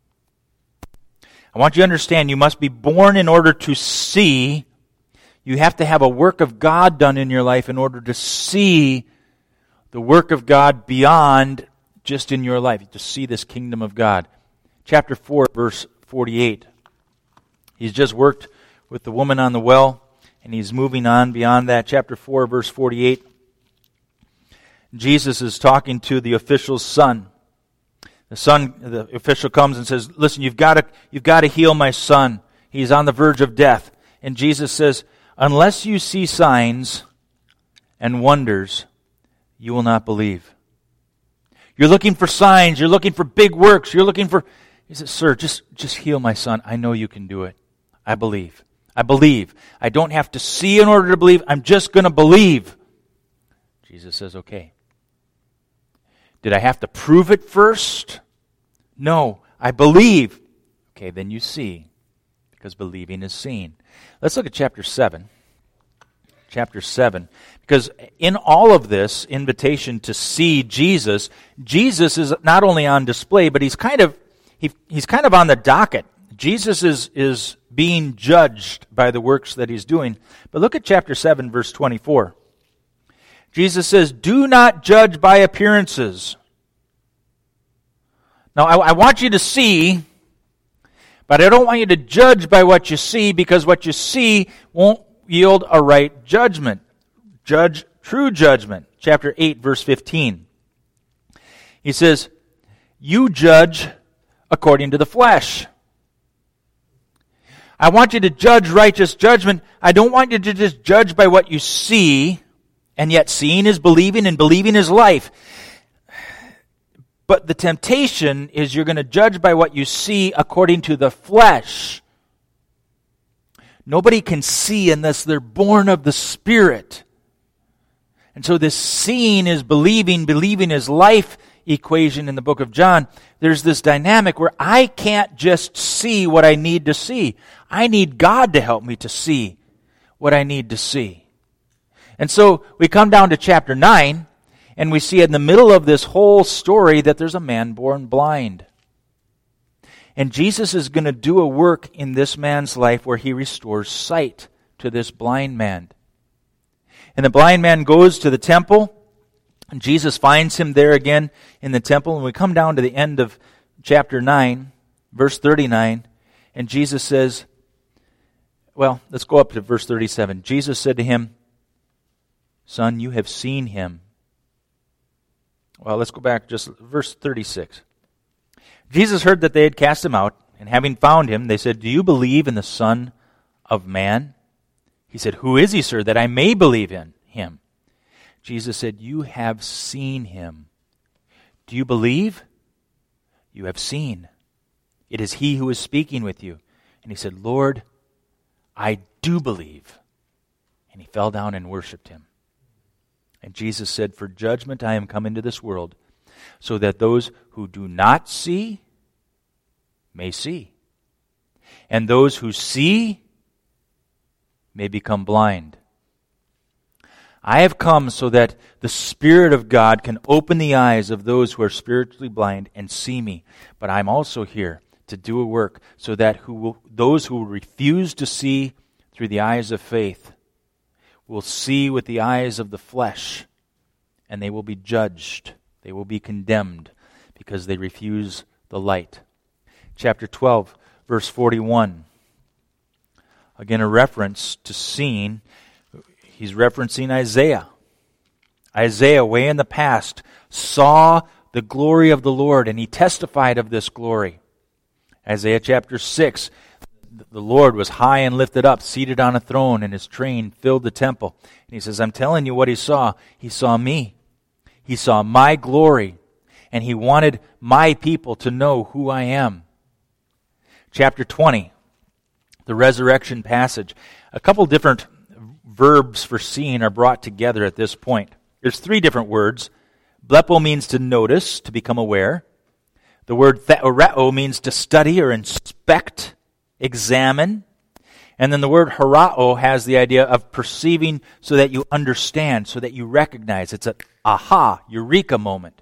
I want you to understand, you must be born in order to see. You have to have a work of God done in your life in order to see the work of God beyond just in your life, to see this kingdom of God. Chapter 4, verse 48. He's just worked with the woman on the well, and he's moving on beyond that. Chapter 4, verse 48. Jesus is talking to the official's son. The official comes and says, listen, you've got to heal my son. He's on the verge of death. And Jesus says, unless you see signs and wonders, you will not believe. You're looking for signs. You're looking for big works. He says, sir, just heal my son. I know you can do it. I believe. I believe. I don't have to see in order to believe. I'm just going to believe. Jesus says, okay. Did I have to prove it first? No, I believe. Okay, then you see, because believing is seen. Let's look at chapter 7. Chapter 7. Because in all of this invitation to see Jesus, Jesus is not only on display, but he's kind of on the docket. Jesus is being judged by the works that he's doing. But look at chapter 7, verse 24. Jesus says, do not judge by appearances. Now, I want you to see, but I don't want you to judge by what you see, because what you see won't yield a right judgment. Judge true judgment. Chapter 8, verse 15. He says, you judge according to the flesh. I want you to judge righteous judgment. I don't want you to just judge by what you see, and yet seeing is believing, and believing is life. But the temptation is you're going to judge by what you see according to the flesh. Nobody can see unless they're born of the Spirit. And so this seeing is believing, believing is life equation in the book of John. There's this dynamic where I can't just see what I need to see. I need God to help me to see what I need to see. And so we come down to chapter 9, and we see in the middle of this whole story that there's a man born blind. And Jesus is going to do a work in this man's life where he restores sight to this blind man. And the blind man goes to the temple, and Jesus finds him there again in the temple. And we come down to the end of chapter 9, verse 39, and Jesus says, well, let's go up to verse 37. Jesus said to him, son, you have seen him. Well, let's go back just verse 36. Jesus heard that they had cast him out, and having found him, they said, do you believe in the Son of Man? He said, who is he, sir, that I may believe in him? Jesus said, you have seen him. Do you believe? You have seen. It is he who is speaking with you. And he said, Lord, I do believe. And he fell down and worshipped him. And Jesus said, for judgment I am come into this world, so that those who do not see may see, and those who see may become blind. I have come so that the Spirit of God can open the eyes of those who are spiritually blind and see me. But I'm also here to do a work so that those who refuse to see through the eyes of faith will see with the eyes of the flesh, and they will be judged. They will be condemned because they refuse the light. Chapter 12, verse 41. Again, a reference to seeing. He's referencing Isaiah. Isaiah, way in the past, saw the glory of the Lord, and he testified of this glory. Isaiah chapter 6, the Lord was high and lifted up, seated on a throne, and his train filled the temple. And he says, I'm telling you what he saw. He saw me. He saw my glory, and he wanted my people to know who I am. Chapter 20, the resurrection passage. A couple different verbs for seeing are brought together at this point. There's three different words. Blepo means to notice, to become aware. The word theoreo means to study or inspect, examine. And then the word horao has the idea of perceiving so that you understand, so that you recognize. It's an aha, eureka moment.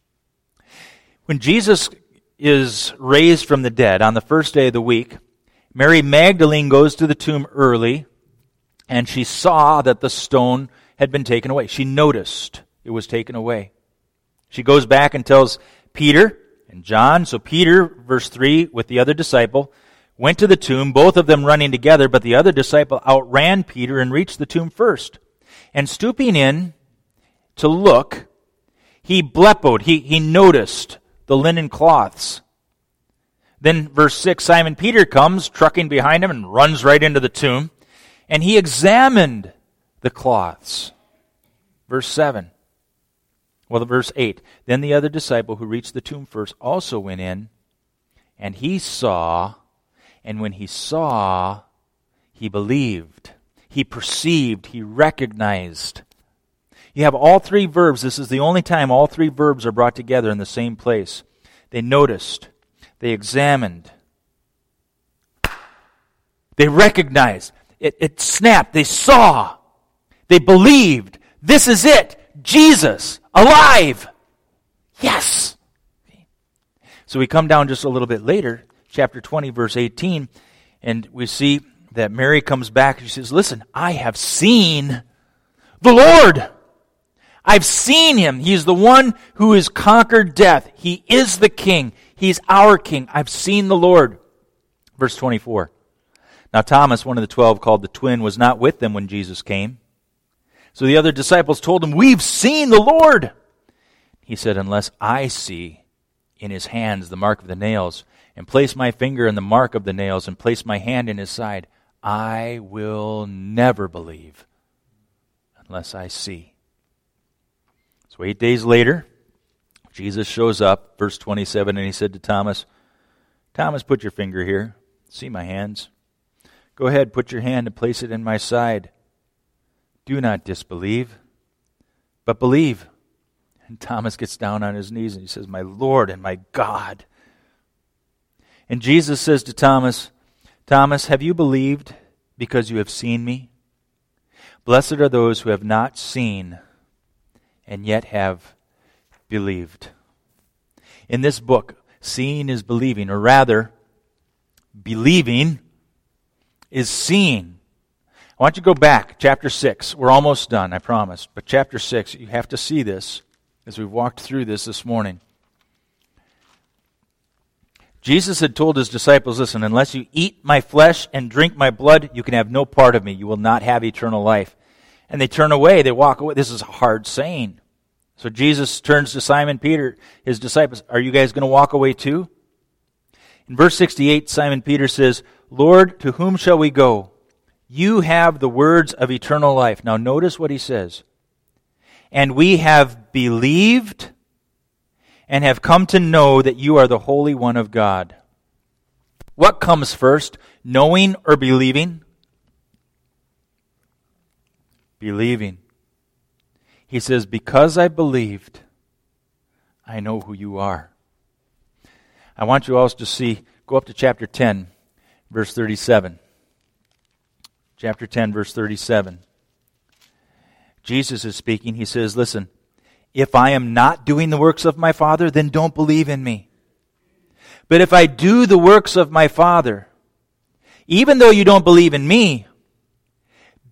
When Jesus is raised from the dead on the first day of the week, Mary Magdalene goes to the tomb early, and she saw that the stone had been taken away. She noticed it was taken away. She goes back and tells Peter and John. So Peter, verse 3, with the other disciple, went to the tomb, both of them running together, but the other disciple outran Peter and reached the tomb first. And stooping in to look, he blepoed, he noticed the linen cloths. Then verse 6, Simon Peter comes, trucking behind him, and runs right into the tomb. And he examined the cloths. Verse 7. Well, verse 8. Then the other disciple who reached the tomb first also went in, and he saw, and when he saw, he believed. He perceived, he recognized. You have all three verbs. This is the only time all three verbs are brought together in the same place. They noticed. They examined. They recognized. It snapped. They saw. They believed. This is it. Jesus, alive. Yes. So we come down just a little bit later, chapter 20, verse 18, and we see that Mary comes back and she says, listen, I have seen the Lord. I've seen him. He's the one who has conquered death. He is the king. He's our king. I've seen the Lord. Verse 24. Now Thomas, one of the 12 called the twin, was not with them when Jesus came. So the other disciples told him, we've seen the Lord. He said, unless I see in his hands the mark of the nails, and place my finger in the mark of the nails, and place my hand in his side, I will never believe unless I see. So 8 days later, Jesus shows up, verse 27, and he said to Thomas, Thomas, put your finger here. See my hands. Go ahead, put your hand and place it in my side. Do not disbelieve, but believe. And Thomas gets down on his knees and he says, my Lord and my God. And Jesus says to Thomas, Thomas, have you believed because you have seen me? Blessed are those who have not seen and yet have believed. In this book, seeing is believing, or rather, believing is seeing. I want you to go back, chapter 6. We're almost done, I promise. But chapter 6, you have to see this as we've walked through this morning. Jesus had told his disciples, listen, unless you eat my flesh and drink my blood, you can have no part of me. You will not have eternal life. And they turn away, they walk away. This is a hard saying. So Jesus turns to Simon Peter, his disciples, are you guys going to walk away too? In verse 68, Simon Peter says, Lord, to whom shall we go? You have the words of eternal life. Now notice what he says. And we have believed and have come to know that you are the Holy One of God. What comes first, knowing or believing? Believing. He says, because I believed, I know who you are. I want you also to see, go up to chapter 10, verse 37. Chapter 10, verse 37. Jesus is speaking. He says, listen, if I am not doing the works of my Father, then don't believe in me. But if I do the works of my Father, even though you don't believe in me,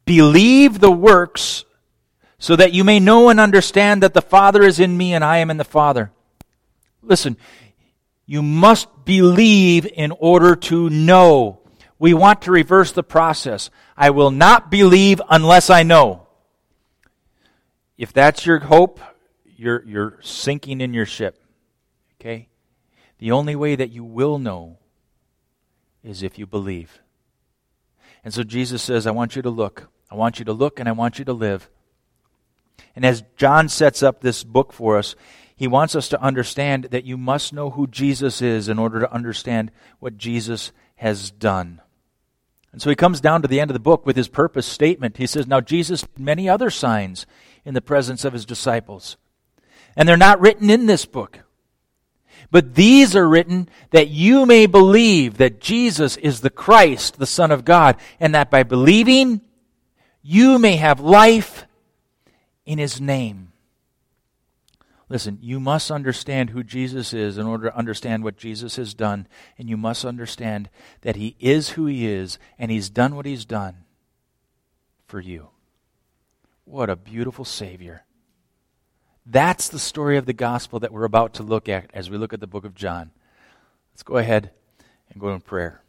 believe the works so that you may know and understand that the Father is in me and I am in the Father. Listen, you must believe in order to know. We want to reverse the process. I will not believe unless I know. If that's your hope, you're sinking in your ship. Okay? The only way that you will know is if you believe. And so Jesus says, I want you to look. I want you to look and I want you to live. And as John sets up this book for us, he wants us to understand that you must know who Jesus is in order to understand what Jesus has done. And so he comes down to the end of the book with his purpose statement. He says, now Jesus did many other signs in the presence of his disciples. And they're not written in this book. But these are written that you may believe that Jesus is the Christ, the Son of God, and that by believing, you may have life in his name. Listen, you must understand who Jesus is in order to understand what Jesus has done. And you must understand that he is who he is, and he's done what he's done for you. What a beautiful Savior. That's the story of the gospel that we're about to look at as we look at the book of John. Let's go ahead and go in prayer.